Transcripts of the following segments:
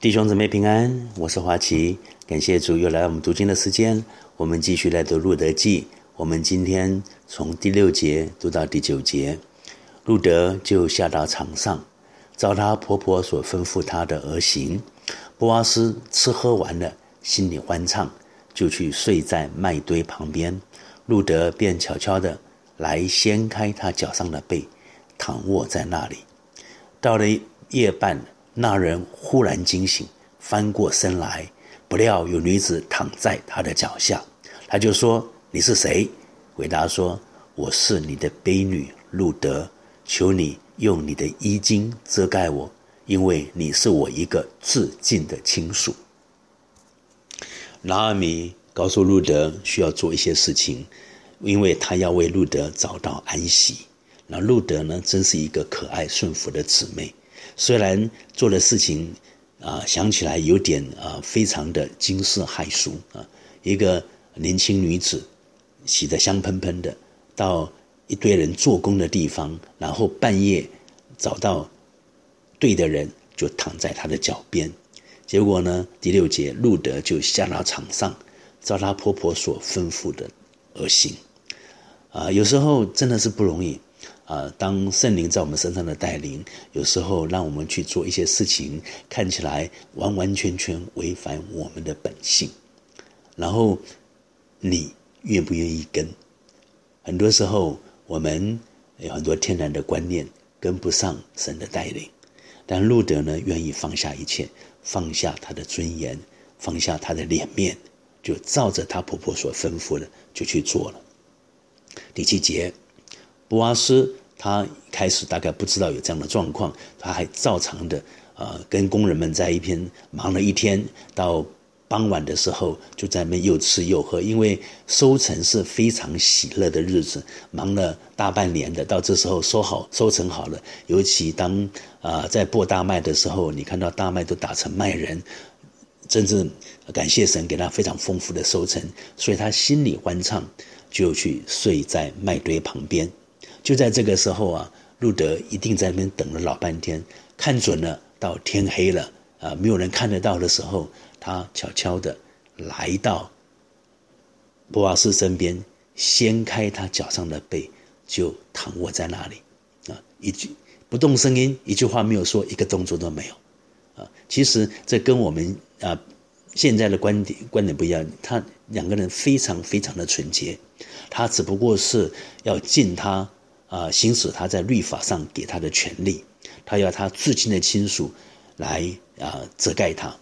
弟兄姊妹平安，我是华奇，感谢主又来我们读经的时间，我们继续来读路得记。我们今天从第6节读到第9节。路得就下到场上，照她婆婆所吩咐她的而行。波阿斯吃喝完了，心里欢畅，就去睡在麦堆旁边。路得便悄悄地来掀开他脚上的被，躺卧在那里。到了夜半，那人忽然惊醒，翻过身来，不料有女子躺在他的脚下。他就说：你是谁？回答说：我是你的婢女路得，求你用你的衣襟遮盖我，因为你是我一个至近的亲属。拿俄米告诉路得需要做一些事情，因为他要为路得找到安息。那路得呢，真是一个可爱顺服的姊妹，虽然做的事情想起来有点非常的惊世骇俗一个年轻女子洗得香喷喷的，到一堆人做工的地方，然后半夜找到对的人，就躺在她的脚边。结果呢，第6节，路得就下到场上，照她婆婆所吩咐的而行。有时候真的是不容易当圣灵在我们身上的带领，有时候让我们去做一些事情，看起来完完全全违反我们的本性，然后你愿不愿意跟？很多时候我们有很多天然的观念跟不上神的带领，但路得呢，愿意放下一切，放下他的尊严，放下他的脸面，就照着他婆婆所吩咐的就去做了。第7节，波阿斯他开始大概不知道有这样的状况，他还照常的跟工人们在一边忙了一天，到傍晚的时候就在那边又吃又喝，因为收成是非常喜乐的日子，忙了大半年的，到这时候收成好了，尤其当在播大麦的时候，你看到大麦都打成麦人，真正感谢神给他非常丰富的收成，所以他心里欢畅，就去睡在麦堆旁边。就在这个时候路得一定在那边等了老半天，看准了到天黑了没有人看得到的时候，他悄悄地来到波阿斯身边，掀开他脚上的被，就躺卧在那里一句不动声音，一句话没有说，一个动作都没有其实这跟我们现在的观点不一样，他两个人非常非常的纯洁，他只不过是要尽他行使他在律法上给他的权利，他要他至亲的亲属来遮盖他，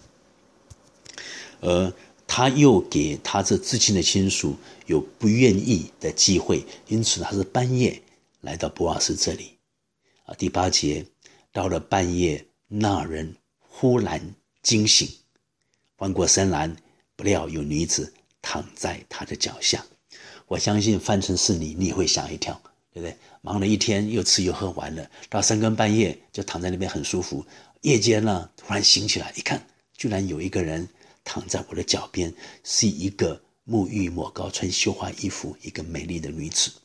而他又给他这至亲的亲属有不愿意的机会，因此他是半夜来到波阿斯这里第8节，到了半夜，那人忽然惊醒，翻过身来，不料有女子躺在他的脚下。我相信换成是你也会吓一跳，对不对？忙了一天，又吃又喝完了，到3更半夜就躺在那边很舒服，夜间呢突然醒起来，一看居然有一个人躺在我的脚边，是一个沐浴抹膏穿绣花衣服一个美丽的女子。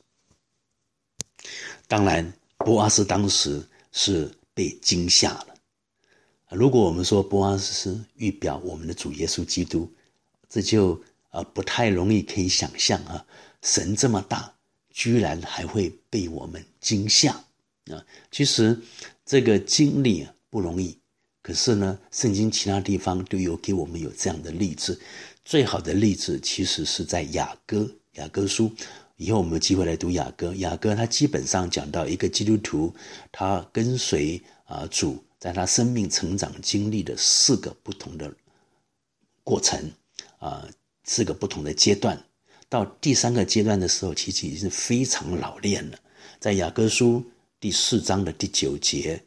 当然波阿斯当时是被惊吓了。如果我们说波阿斯预表我们的主耶稣基督，这就不太容易可以想象神这么大居然还会被我们惊吓其实这个经历不容易，可是呢，圣经其他地方都有给我们有这样的例子。最好的例子其实是在雅歌书，以后我们有机会来读雅歌他基本上讲到一个基督徒他跟随主，在他生命成长经历的4个不同的过程4个不同的阶段，到第3个阶段的时候其实已经是非常老练了。在雅歌书第4章的第9节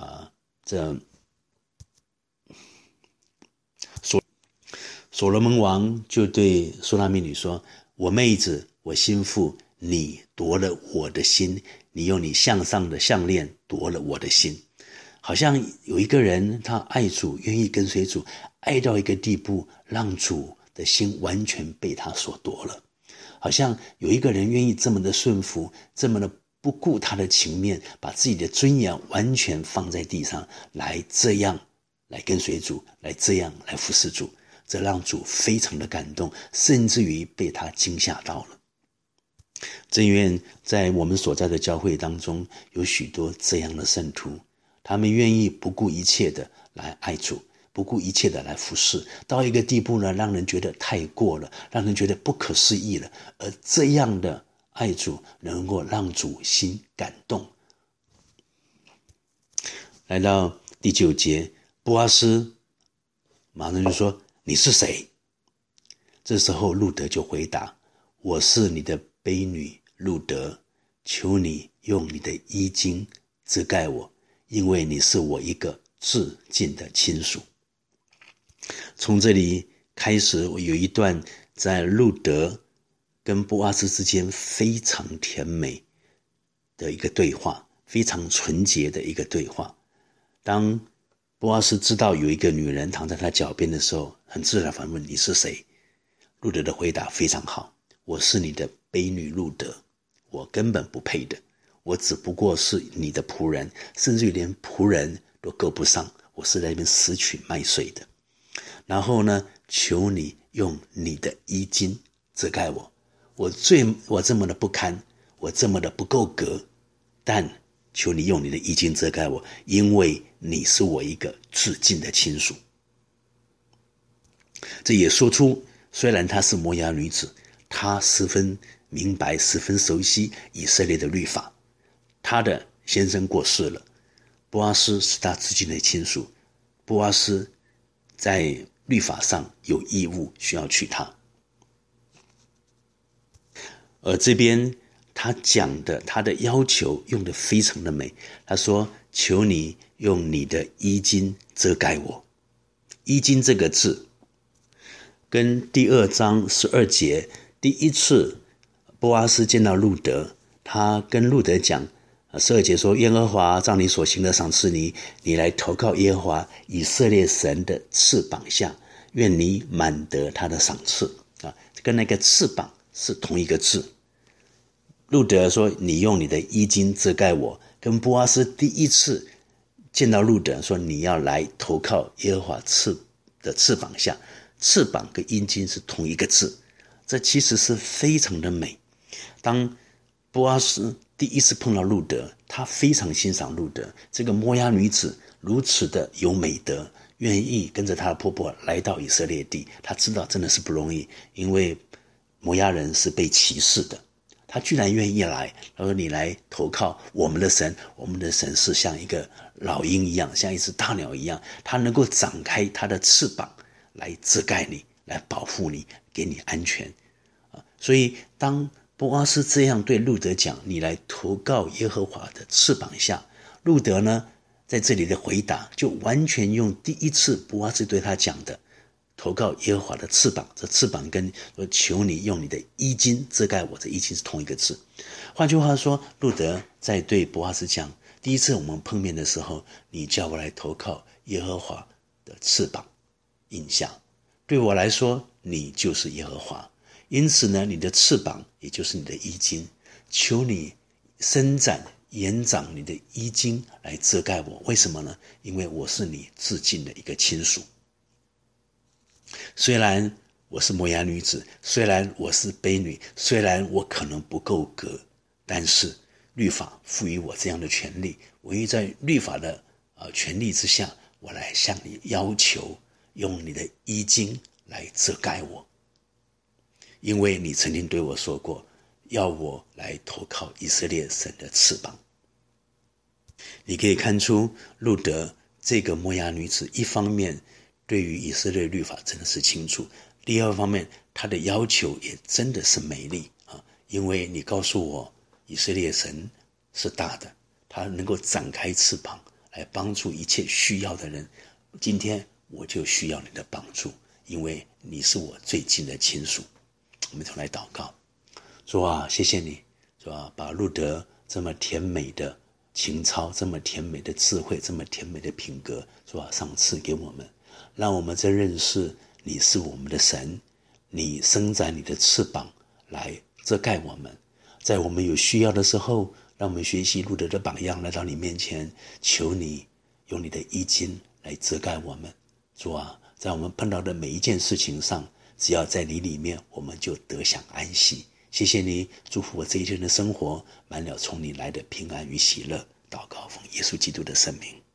所罗门王就对苏拉密女说，我妹子，我心腹，你夺了我的心，你用你向上的项链夺了我的心。好像有一个人他爱主，愿意跟随主，爱到一个地步，让主的心完全被他所夺了。好像有一个人愿意这么的顺服，这么的不顾他的情面，把自己的尊严完全放在地上，来这样来跟随主，来这样来服侍主，这让主非常的感动，甚至于被他惊吓到了。真愿在我们所在的教会当中有许多这样的圣徒，他们愿意不顾一切的来爱主，不顾一切的来服侍，到一个地步呢，让人觉得太过了，让人觉得不可思议了。而这样的爱主能够让主心感动。来到第9节，波阿斯马上就说：“你是谁？”这时候路德就回答：“我是你的婢女路德，求你用你的衣襟遮盖我，因为你是我一个至近的亲属。”从这里开始，我有一段在路德跟波阿斯之间非常甜美的一个对话，非常纯洁的一个对话。当波阿斯知道有一个女人躺在他脚边的时候，很自然反问：“你是谁？”路德的回答非常好：“我是你的婢女路德，我根本不配的，我只不过是你的仆人，甚至于连仆人都够不上，我是在那边拾取麦穗的。然后呢，求你用你的衣襟遮盖我，我这么的不堪，我这么的不够格，但求你用你的衣襟遮盖我，因为你是我一个至近的亲属。”这也说出，虽然她是摩押女子，她十分明白，十分熟悉以色列的律法。她的先生过世了，波阿斯是她至近的亲属，波阿斯在律法上有义务需要娶她。而这边他讲的，他的要求用得非常的美。他说：“求你用你的衣襟遮盖我。”衣襟这个字，跟第2章12节第一次波阿斯见到路德，他跟路德讲，12节说：“耶和华照你所行的赏赐你，你来投靠耶和华以色列神的翅膀下，愿你满得他的赏赐。”跟那个翅膀是同一个字。路德说：“你用你的衣襟遮盖我。”跟波阿斯第一次见到路德说：“你要来投靠耶和华的翅膀下。”翅膀跟衣襟是同一个字，这其实是非常的美。当波阿斯第一次碰到路德，他非常欣赏路德这个摩押女子如此的有美德，愿意跟着她的婆婆来到以色列地。他知道真的是不容易，因为摩押人是被歧视的。他居然愿意来，他说：“你来投靠我们的神，我们的神是像一个老鹰一样，像一只大鸟一样，他能够展开他的翅膀来遮盖你，来保护你，给你安全。”所以当波阿斯这样对路德讲：“你来投靠耶和华的翅膀下。”路德呢，在这里的回答就完全用第一次波阿斯对他讲的投靠耶和华的翅膀，这翅膀跟说求你用你的衣襟遮盖我，这衣襟是同一个字。换句话说，路德在对波阿斯讲，第一次我们碰面的时候，你叫我来投靠耶和华的翅膀印象，对我来说你就是耶和华，因此呢，你的翅膀也就是你的衣襟，求你伸展延长你的衣襟来遮盖我。为什么呢？因为我是你至近的一个亲属。虽然我是摩押女子，虽然我是婢女，虽然我可能不够格，但是律法赋予我这样的权利，我愿意在律法的权利之下，我来向你要求用你的衣襟来遮盖我，因为你曾经对我说过，要我来投靠以色列神的翅膀。你可以看出路德这个摩押女子，一方面对于以色列律法真的是清楚，第二方面她的要求也真的是美丽因为你告诉我以色列神是大的，他能够展开翅膀来帮助一切需要的人。今天我就需要你的帮助，因为你是我最近的亲属。我们一同来祷告，说谢谢你，说把路德这么甜美的情操，这么甜美的智慧，这么甜美的品格，说赏赐给我们，让我们在认识你是我们的神，你伸展你的翅膀来遮盖我们，在我们有需要的时候，让我们学习路德的榜样，来到你面前，求你用你的衣襟来遮盖我们。主啊，在我们碰到的每一件事情上，只要在你里面，我们就得享安息。谢谢你祝福我这一天的生活，满了从你来的平安与喜乐。祷告奉耶稣基督的圣名。